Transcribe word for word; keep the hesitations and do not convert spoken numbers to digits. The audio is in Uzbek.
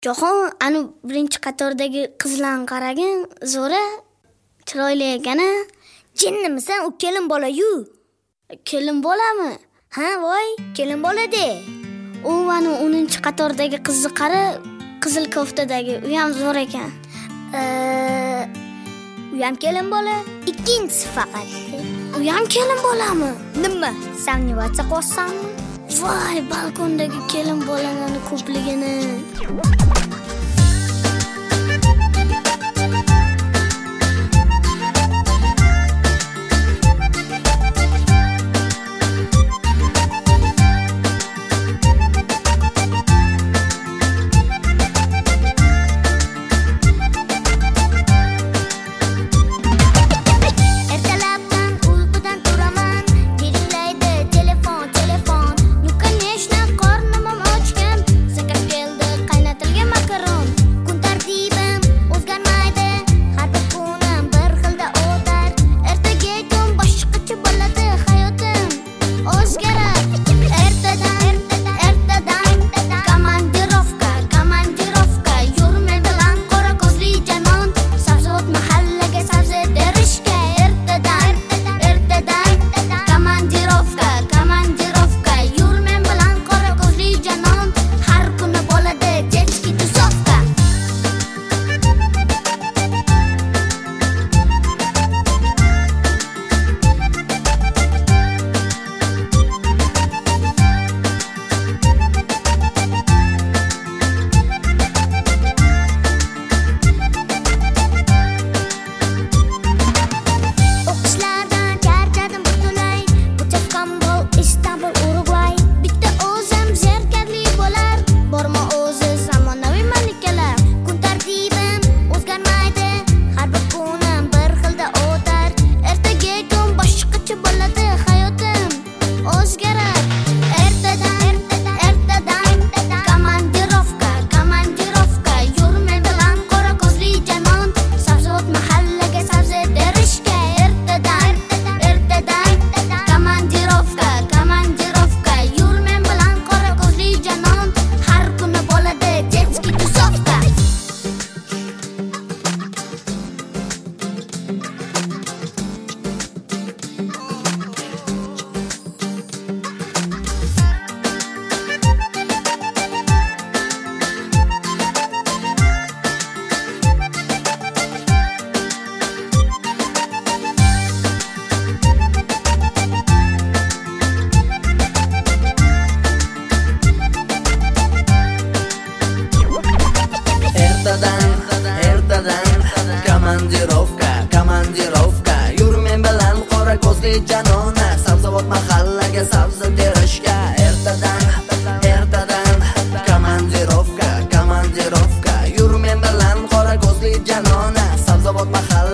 Jahon anu birinchi qatordagi qizlarni qaragin, zo'ra, chiroyli ekana. Jinnimisan, u kelin bola-yu. Kelin bolami? Ha, voy, kelin bola-de. U anu o'ninchi qatordagi qizni qara, qizil koftadagi, u ham zo'r ekan. Ee, u ham kelin bola, ikkinchisi faqat. U ham kelin bolami? Nima? Samni WhatsApp qo'ysanmi? Voy, balkondagi kelin bolalarning ko'pligini. Komandirovka, komandirovka, yur men bilan qora ko'zli janona, sabzavot mahallaga sabzi terishga. Ertadan, ertadan, komandirovka, komandirovka, yur men bilan qora ko'zli janona, sabzavot mahallaga